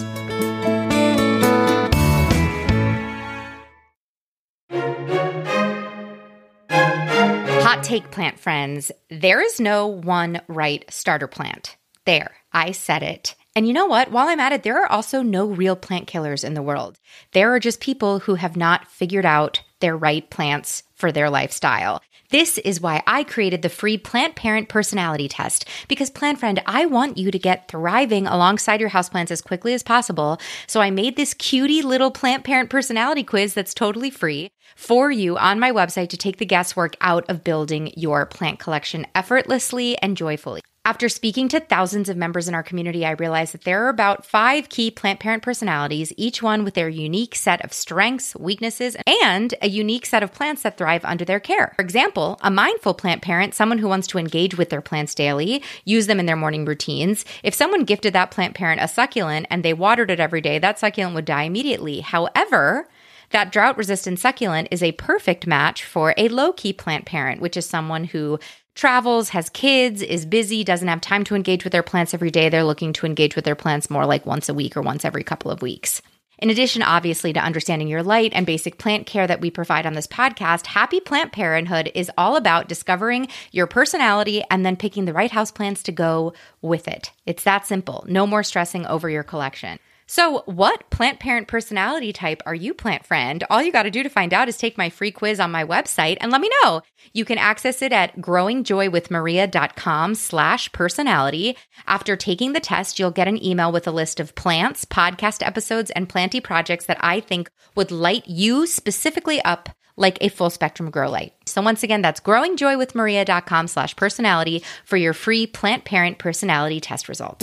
Hot take, plant friends. There is no one right starter plant. There, I said it. And you know what? While I'm at it, there are also no real plant killers in the world. There are just people who have not figured out their right plants for their lifestyle. This is why I created the free Plant Parent Personality Test, because Plant Friend, I want you to get thriving alongside your houseplants as quickly as possible. So I made this cutie little Plant Parent Personality quiz that's totally free for you on my website to take the guesswork out of building your plant collection effortlessly and joyfully. After speaking to thousands of members in our community, I realized that there are about five key plant parent personalities, each one with their unique set of strengths, weaknesses, and a unique set of plants that thrive under their care. For example, a mindful plant parent, someone who wants to engage with their plants daily, use them in their morning routines. If someone gifted that plant parent a succulent and they watered it every day, that succulent would die immediately. However, that drought-resistant succulent is a perfect match for a low-key plant parent, which is someone who travels, has kids, is busy, doesn't have time to engage with their plants every day. They're looking to engage with their plants more like once a week or once every couple of weeks. In addition, obviously, to understanding your light and basic plant care that we provide on this podcast, Happy Plant Parenthood is all about discovering your personality and then picking the right houseplants to go with it. It's that simple. No more stressing over your collection. So what plant parent personality type are you, Plant Friend? All you got to do to find out is take my free quiz on my website and let me know. You can access it at growingjoywithmaria.com slash personality. After taking the test, you'll get an email with a list of plants, podcast episodes, and planty projects that I think would light you specifically up like a full spectrum grow light. So once again, that's growingjoywithmaria.com slash personality for your free plant parent personality test results.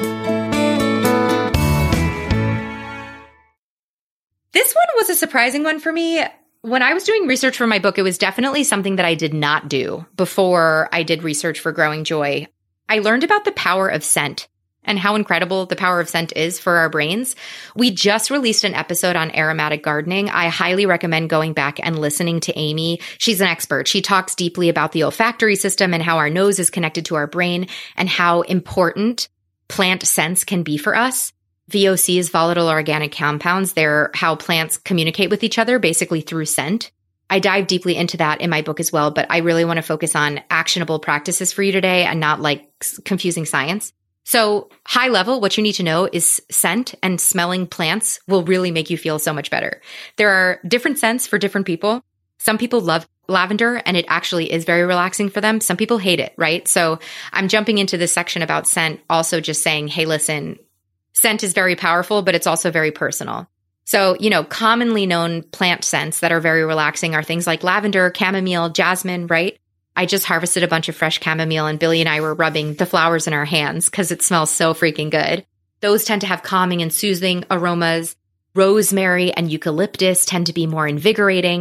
This one was a surprising one for me. When I was doing research for my book, it was definitely something that I did not do before I did research for Growing Joy. I learned about the power of scent and how incredible the power of scent is for our brains. We just released an episode on aromatic gardening. I highly recommend going back and listening to Amy. She's an expert. She talks deeply about the olfactory system and how our nose is connected to our brain and how important plant scents can be for us. V O Cs, volatile organic compounds, they're how plants communicate with each other, basically through scent. I dive deeply into that in my book as well, but I really want to focus on actionable practices for you today and not like confusing science. So high level, what you need to know is scent and smelling plants will really make you feel so much better. There are different scents for different people. Some people love lavender and it actually is very relaxing for them. Some people hate it, right? So I'm jumping into this section about scent, also just saying, hey, listen, scent is very powerful, but it's also very personal. So, you know, commonly known plant scents that are very relaxing are things like lavender, chamomile, jasmine, right? I just harvested a bunch of fresh chamomile and Billy and I were rubbing the flowers in our hands because it smells so freaking good. Those tend to have calming and soothing aromas. Rosemary and eucalyptus tend to be more invigorating.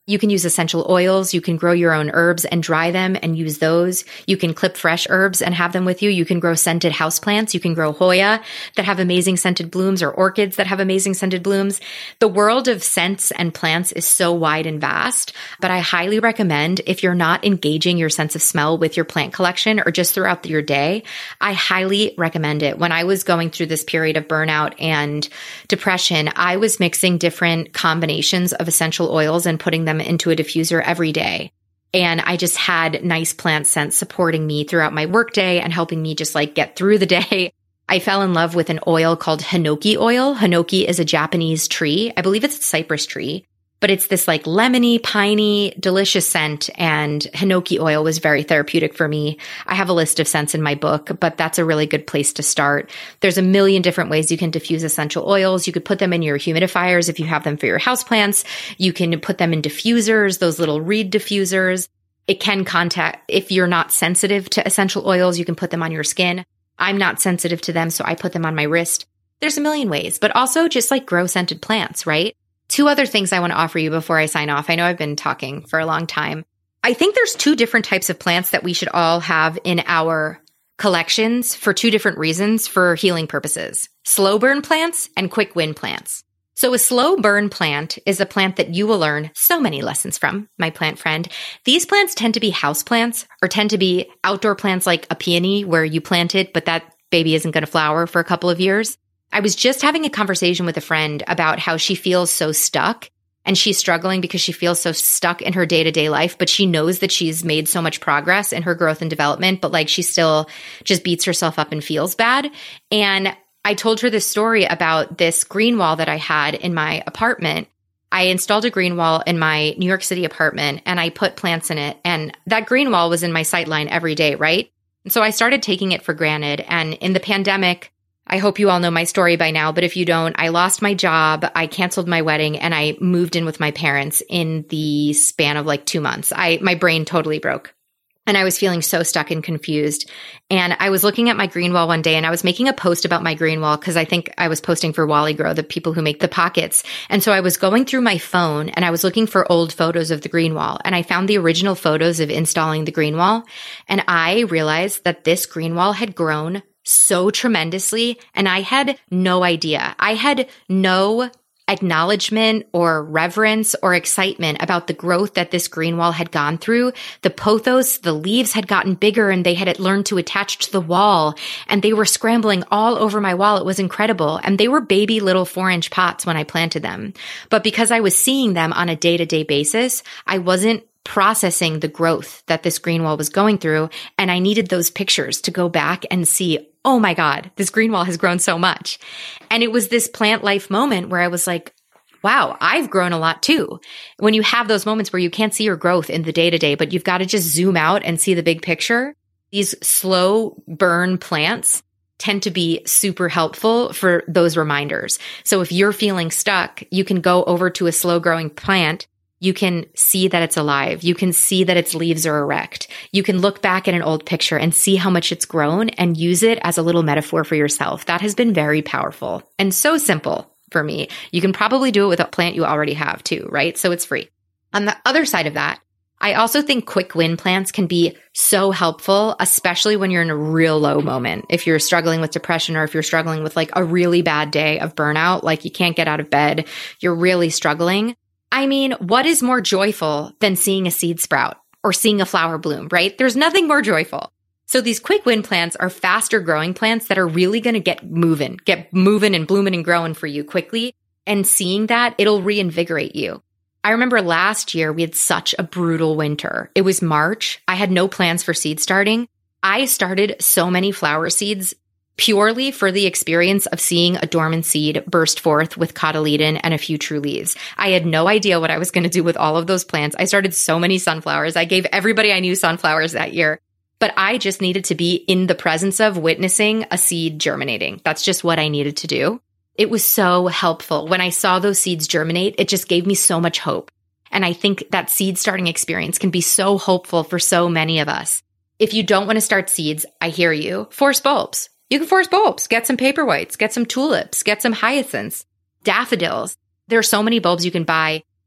You can use essential oils. You can grow your own herbs and dry them and use those. You can clip fresh herbs and have them with you. You can grow scented houseplants. You can grow Hoya that have amazing scented blooms or orchids that have amazing scented blooms. The world of scents and plants is so wide and vast, but I highly recommend if you're not engaging your sense of smell with your plant collection or just throughout your day, I highly recommend it. When I was going through this period of burnout and depression, I was mixing different combinations of essential oils and putting them into a diffuser every day. And I just had nice plant scents supporting me throughout my workday and helping me just like get through the day. I fell in love with an oil called Hinoki oil. Hinoki is a Japanese tree. I believe it's a cypress tree, but it's this like lemony, piney, delicious scent. And Hinoki oil was very therapeutic for me. I have a list of scents in my book, but that's a really good place to start. There's a million different ways you can diffuse essential oils. You could put them in your humidifiers if you have them for your houseplants. You can put them in diffusers, those little reed diffusers. It can contact, if you're not sensitive to essential oils, you can put them on your skin. I'm not sensitive to them, so I put them on my wrist. There's a million ways, but also just like grow scented plants, right? Two other things I want to offer you before I sign off. I know I've been talking for a long time. I think there's two different types of plants that we should all have in our collections for two different reasons for healing purposes. Slow burn plants and quick win plants. So a slow burn plant is a plant that you will learn so many lessons from, my plant friend. These plants tend to be house plants or tend to be outdoor plants like a peony where you plant it, but that baby isn't going to flower for a couple of years. I was just having a conversation with a friend about how she feels so stuck and she's struggling because she feels so stuck in her day-to-day life, but she knows that she's made so much progress in her growth and development, but like she still just beats herself up and feels bad. And I told her this story about this green wall that I had in my apartment. I installed a green wall in my New York City apartment and I put plants in it. And that green wall was in my sightline every day, right? And so I started taking it for granted. And in the pandemic, I hope you all know my story by now, but if you don't, I lost my job, I canceled my wedding, and I moved in with my parents in the span of like two months. I my brain totally broke. And I was feeling so stuck and confused. And I was looking at my green wall one day and I was making a post about my green wall because I think I was posting for Wally Grow, the people who make the pockets. And so I was going through my phone and I was looking for old photos of the green wall. And I found the original photos of installing the green wall. And I realized that this green wall had grown so tremendously. And I had no idea. I had no acknowledgement or reverence or excitement about the growth that this green wall had gone through. The pothos, the leaves had gotten bigger and they had learned to attach to the wall and they were scrambling all over my wall. It was incredible. And they were baby little four inch pots when I planted them. But because I was seeing them on a day-to-day basis, I wasn't processing the growth that this green wall was going through. And I needed those pictures to go back and see, oh my God, this green wall has grown so much. And it was this plant life moment where I was like, wow, I've grown a lot too. When you have those moments where you can't see your growth in the day to day, but you've got to just zoom out and see the big picture, these slow burn plants tend to be super helpful for those reminders. So if you're feeling stuck, you can go over to a slow growing plant. You can see that it's alive. You can see that its leaves are erect. You can look back at an old picture and see how much it's grown and use it as a little metaphor for yourself. That has been very powerful and so simple for me. You can probably do it with a plant you already have too, right? So it's free. On the other side of that, I also think quick win plants can be so helpful, especially when you're in a real low moment. If you're struggling with depression or if you're struggling with like a really bad day of burnout, like you can't get out of bed, you're really struggling. I mean, what is more joyful than seeing a seed sprout or seeing a flower bloom, right? There's nothing more joyful. So these quick win plants are faster growing plants that are really going to get moving, get moving and blooming and growing for you quickly. And seeing that, it'll reinvigorate you. I remember last year we had such a brutal winter. It was March. I had no plans for seed starting. I started so many flower seeds purely for the experience of seeing a dormant seed burst forth with cotyledon and a few true leaves. I had no idea what I was going to do with all of those plants. I started so many sunflowers. I gave everybody I knew sunflowers that year, but I just needed to be in the presence of witnessing a seed germinating. That's just what I needed to do. It was so helpful. When I saw those seeds germinate, it just gave me so much hope. And I think that seed starting experience can be so hopeful for so many of us. If you don't want to start seeds, I hear you. Force bulbs. You can force bulbs, get some paperwhites, get some tulips, get some hyacinths, daffodils. There are so many bulbs you can buy.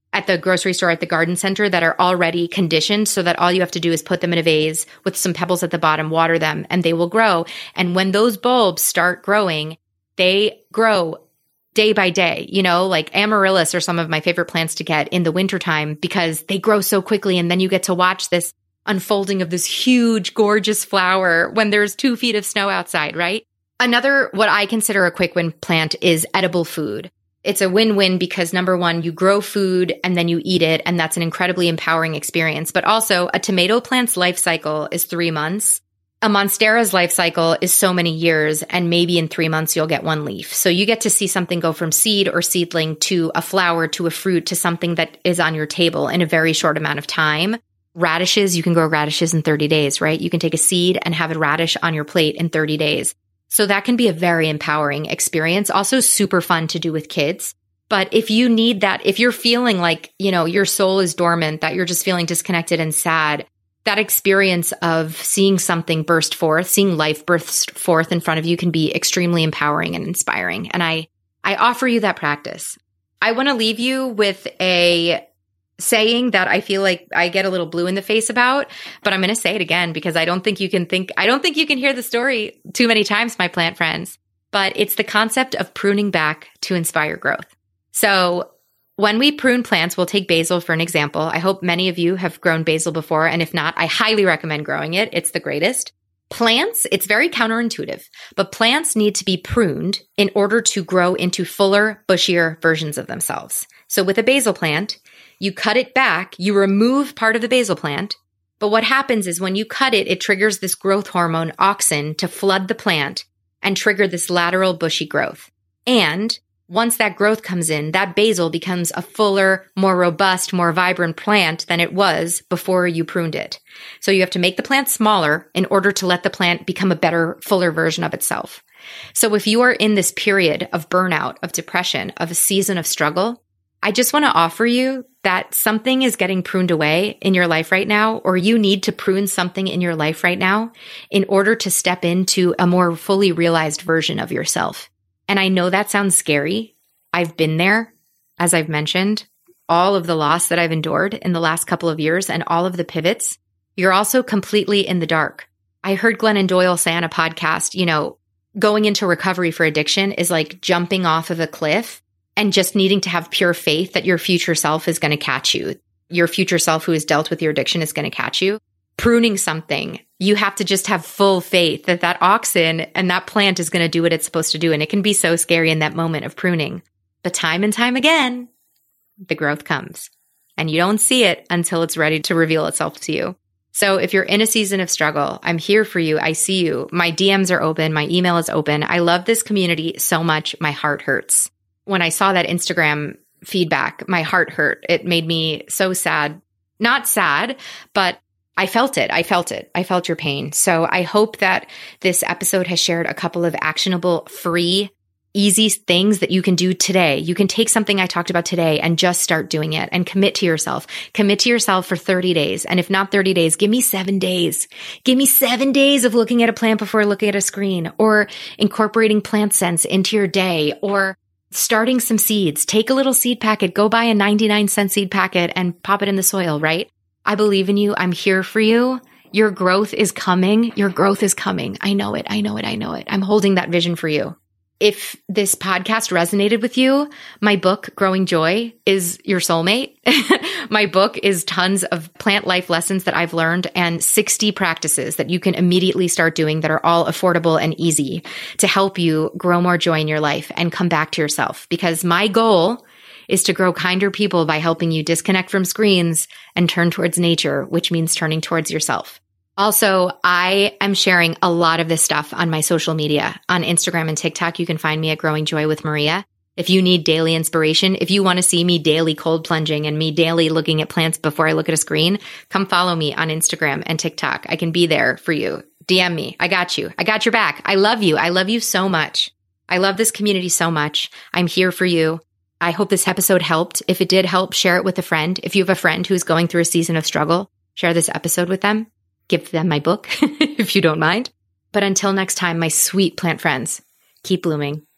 at the grocery store, at the garden center, that are already conditioned so that all you have to do is put them in a vase with some pebbles at the bottom, water them, and they will grow. And when those bulbs start growing, they grow day by day. You know, like amaryllis are some of my favorite plants to get in the wintertime because they grow so quickly. And then you get to watch this unfolding of this huge, gorgeous flower when there's two feet of snow outside, right? Another, what I consider a quick win plant is edible food. It's a win-win because number one, you grow food and then you eat it, and that's an incredibly empowering experience. But also, a tomato plant's life cycle is three months. A monstera's life cycle is so many years, and maybe in three months you'll get one leaf. So you get to see something go from seed or seedling to a flower to a fruit to something that is on your table in a very short amount of time. Radishes, you can grow radishes in thirty days, right? You can take a seed and have a radish on your plate in thirty days. So that can be a very empowering experience. Also super fun to do with kids. But if you need that, if you're feeling like, you know, your soul is dormant, that you're just feeling disconnected and sad, that experience of seeing something burst forth, seeing life burst forth in front of you can be extremely empowering and inspiring. And I, I offer you that practice. I want to leave you with a saying that I feel like I get a little blue in the face about, but I'm going to say it again because I don't think you can think, I don't think you can hear the story too many times, my plant friends, but it's the concept of pruning back to inspire growth. So when we prune plants, we'll take basil for an example. I hope many of you have grown basil before, and if not, I highly recommend growing it. It's the greatest. Plants, it's very counterintuitive, but plants need to be pruned in order to grow into fuller, bushier versions of themselves. So with a basil plant, you cut it back, you remove part of the basil plant, but what happens is when you cut it, it triggers this growth hormone, auxin, to flood the plant and trigger this lateral bushy growth. And once that growth comes in, that basil becomes a fuller, more robust, more vibrant plant than it was before you pruned it. So you have to make the plant smaller in order to let the plant become a better, fuller version of itself. So if you are in this period of burnout, of depression, of a season of struggle, I just want to offer you that something is getting pruned away in your life right now, or you need to prune something in your life right now in order to step into a more fully realized version of yourself. And I know that sounds scary. I've been there, as I've mentioned, all of the loss that I've endured in the last couple of years and all of the pivots. You're also completely in the dark. I heard Glennon Doyle say on a podcast, you know, going into recovery for addiction is like jumping off of a cliff and just needing to have pure faith that your future self is going to catch you. Your future self who has dealt with your addiction is going to catch you. Pruning something, you have to just have full faith that that auxin and that plant is going to do what it's supposed to do. And it can be so scary in that moment of pruning. But time and time again, the growth comes. And you don't see it until it's ready to reveal itself to you. So if you're in a season of struggle, I'm here for you. I see you. My D Ms are open. My email is open. I love this community so much. My heart hurts. When I saw that Instagram feedback, my heart hurt. It made me so sad. Not sad, but I felt it. I felt it. I felt your pain. So I hope that this episode has shared a couple of actionable, free, easy things that you can do today. You can take something I talked about today and just start doing it and commit to yourself. Commit to yourself for thirty days. And if not thirty days, give me seven days. Give me seven days of looking at a plant before looking at a screen, or incorporating plant scents into your day, or starting some seeds. Take a little seed packet, go buy a ninety-nine cent seed packet and pop it in the soil, right? I believe in you. I'm here for you. Your growth is coming. Your growth is coming. I know it. I know it. I know it. I'm holding that vision for you. If this podcast resonated with you, my book, Growing Joy, is your soulmate. My book is tons of plant life lessons that I've learned and sixty practices that you can immediately start doing that are all affordable and easy to help you grow more joy in your life and come back to yourself. Because my goal is to grow kinder people by helping you disconnect from screens and turn towards nature, which means turning towards yourself. Also, I am sharing a lot of this stuff on my social media. On Instagram and TikTok, you can find me at Growing Joy with Maria. If you need daily inspiration, if you want to see me daily cold plunging and me daily looking at plants before I look at a screen, come follow me on Instagram and TikTok. I can be there for you. D M me. I got you. I got your back. I love you. I love you so much. I love this community so much. I'm here for you. I hope this episode helped. If it did help, share it with a friend. If you have a friend who's going through a season of struggle, share this episode with them. Give them my book if you don't mind. But until next time, my sweet plant friends, keep blooming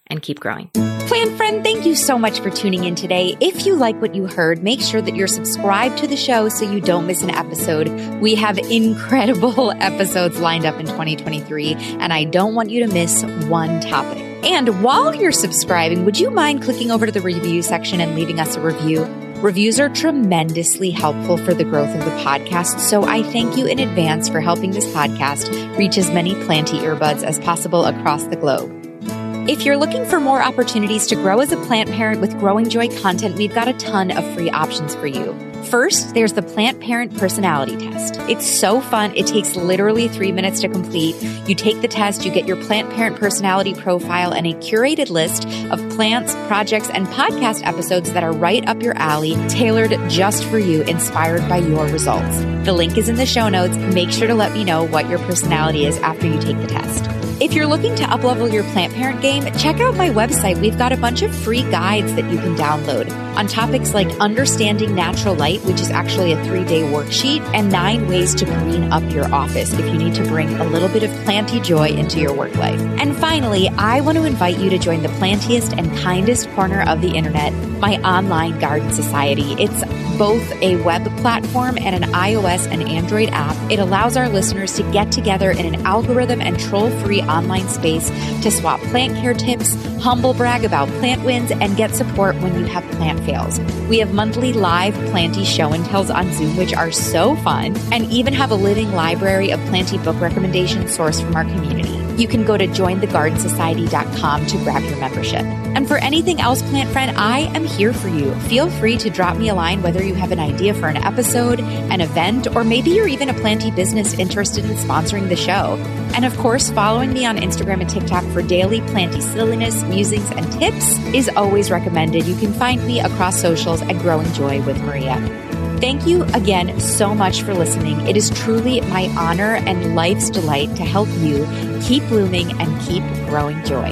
and keep growing. Plant friend, thank you so much for tuning in today. If you like what you heard, make sure that you're subscribed to the show so you don't miss an episode. We have incredible episodes lined up in twenty twenty-three, and I don't want you to miss one topic. And while you're subscribing, would you mind clicking over to the review section and leaving us a review? Reviews are tremendously helpful for the growth of the podcast, so I thank you in advance for helping this podcast reach as many planty earbuds as possible across the globe. If you're looking for more opportunities to grow as a plant parent with Growing Joy content, we've got a ton of free options for you. First, there's the Plant Parent Personality Test. It's so fun. It takes literally three minutes to complete. You take the test, you get your Plant Parent Personality profile and a curated list of plants, projects, and podcast episodes that are right up your alley, tailored just for you, inspired by your results. The link is in the show notes. Make sure to let me know what your personality is after you take the test. If you're looking to uplevel your plant parent game, check out my website. We've got a bunch of free guides that you can download on topics like understanding natural light, which is actually a three-day worksheet, and nine ways to green up your office if you need to bring a little bit of planty joy into your work life. And finally, I want to invite you to join the plantiest and kindest corner of the internet, my online garden society. It's both a web platform and an iOS and Android app. It allows our listeners to get together in an algorithm and troll-free online space to swap plant care tips, humble brag about plant wins, and get support when you have plant fails. We have monthly live planty show and tells on Zoom, which are so fun, and even have a living library of planty book recommendations sourced from our community. You can go to join the garden society dot com to grab your membership. And for anything else, plant friend, I am here for you. Feel free to drop me a line whether you have an idea for an episode, an event, or maybe you're even a planty business interested in sponsoring the show. And of course, following me on Instagram and TikTok for daily planty silliness, musings, and tips is always recommended. You can find me across socials at Growing Joy with Maria. Thank you again so much for listening. It is truly my honor and life's delight to help you keep blooming and keep growing joy.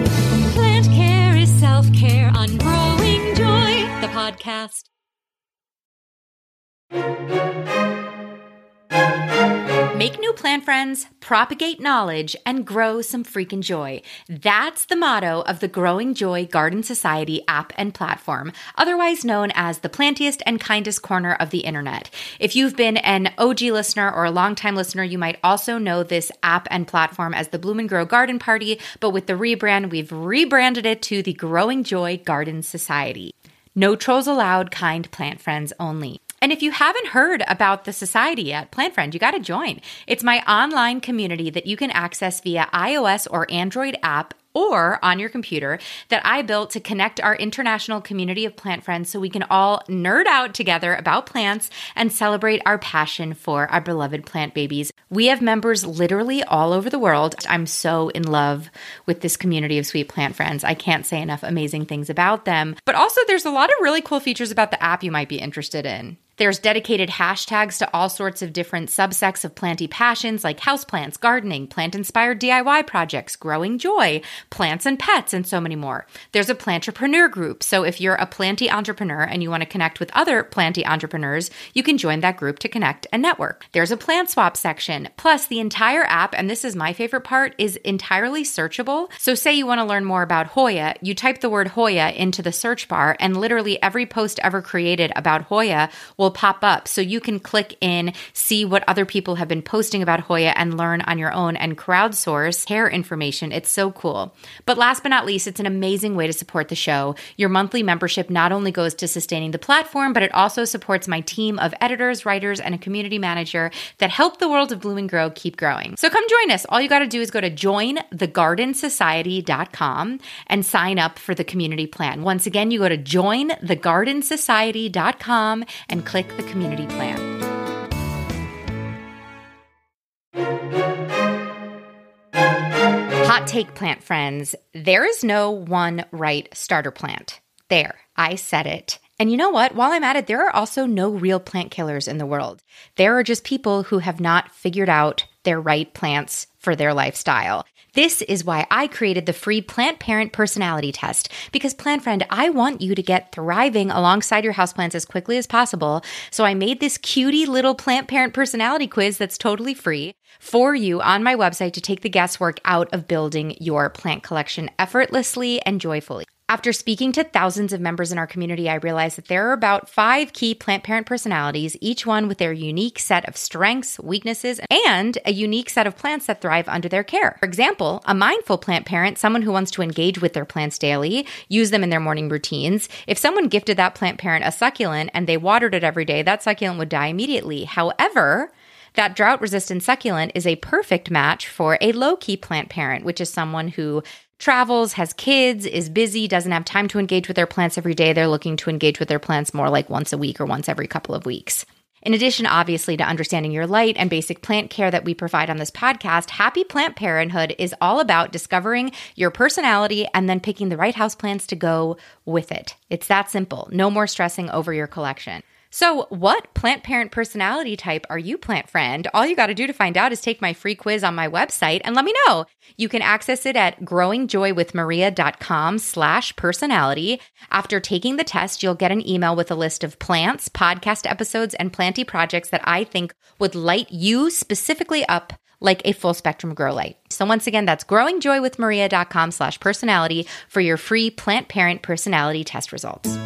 Plant care is self-care on Growing Joy, the podcast. Make new plant friends, propagate knowledge, and grow some freaking joy. That's the motto of the Growing Joy Garden Society app and platform, otherwise known as the plantiest and kindest corner of the internet. If you've been an O G listener or a longtime listener, you might also know this app and platform as the Bloom and Grow Garden Party, but with the rebrand, we've rebranded it to the Growing Joy Garden Society. No trolls allowed, kind plant friends only. And if you haven't heard about the society yet, Plant Friend, you got to join. It's my online community that you can access via iOS or Android app or on your computer that I built to connect our international community of plant friends so we can all nerd out together about plants and celebrate our passion for our beloved plant babies. We have members literally all over the world. I'm so in love with this community of sweet plant friends. I can't say enough amazing things about them. But also there's a lot of really cool features about the app you might be interested in. There's dedicated hashtags to all sorts of different subsects of planty passions like houseplants, gardening, plant-inspired D I Y projects, growing joy, plants and pets, and so many more. There's a plantrepreneur group, so if you're a planty entrepreneur and you want to connect with other planty entrepreneurs, you can join that group to connect and network. There's a plant swap section. Plus, the entire app, and this is my favorite part, is entirely searchable. So say you want to learn more about Hoya, you type the word Hoya into the search bar, and literally every post ever created about Hoya will pop up. So you can click in, see what other people have been posting about Hoya, and learn on your own and crowdsource hair information. It's so cool. But last but not least, it's an amazing way to support the show. Your monthly membership not only goes to sustaining the platform, but it also supports my team of editors, writers, and a community manager that help the world of Bloom and Grow keep growing. So come join us. All you got to do is go to join the garden society dot com and sign up for the community plan. Once again, you go to join the garden society dot com and click the community plan. Hot take, plant friends. There is no one right starter plant. There, I said it. And you know what? While I'm at it, there are also no real plant killers in the world. There are just people who have not figured out their right plants for their lifestyle. This is why I created the free Plant Parent Personality Test, because Plant Friend, I want you to get thriving alongside your houseplants as quickly as possible. So I made this cutie little Plant Parent Personality Quiz that's totally free for you on my website to take the guesswork out of building your plant collection effortlessly and joyfully. After speaking to thousands of members in our community, I realized that there are about five key plant parent personalities, each one with their unique set of strengths, weaknesses, and a unique set of plants that thrive under their care. For example, a mindful plant parent, someone who wants to engage with their plants daily, use them in their morning routines. If someone gifted that plant parent a succulent and they watered it every day, that succulent would die immediately. However, that drought-resistant succulent is a perfect match for a low-key plant parent, which is someone who travels, has kids, is busy, doesn't have time to engage with their plants every day. They're looking to engage with their plants more like once a week or once every couple of weeks. In addition, obviously, to understanding your light and basic plant care that we provide on this podcast, Happy Plant Parenthood is all about discovering your personality and then picking the right houseplants to go with it. It's that simple. No more stressing over your collection. So what plant parent personality type are you, Plant Friend? All you got to do to find out is take my free quiz on my website and let me know. You can access it at growingjoywithmaria.com slash personality. After taking the test, you'll get an email with a list of plants, podcast episodes, and planty projects that I think would light you specifically up like a full spectrum grow light. So once again, that's growingjoywithmaria.com slash personality for your free plant parent personality test results.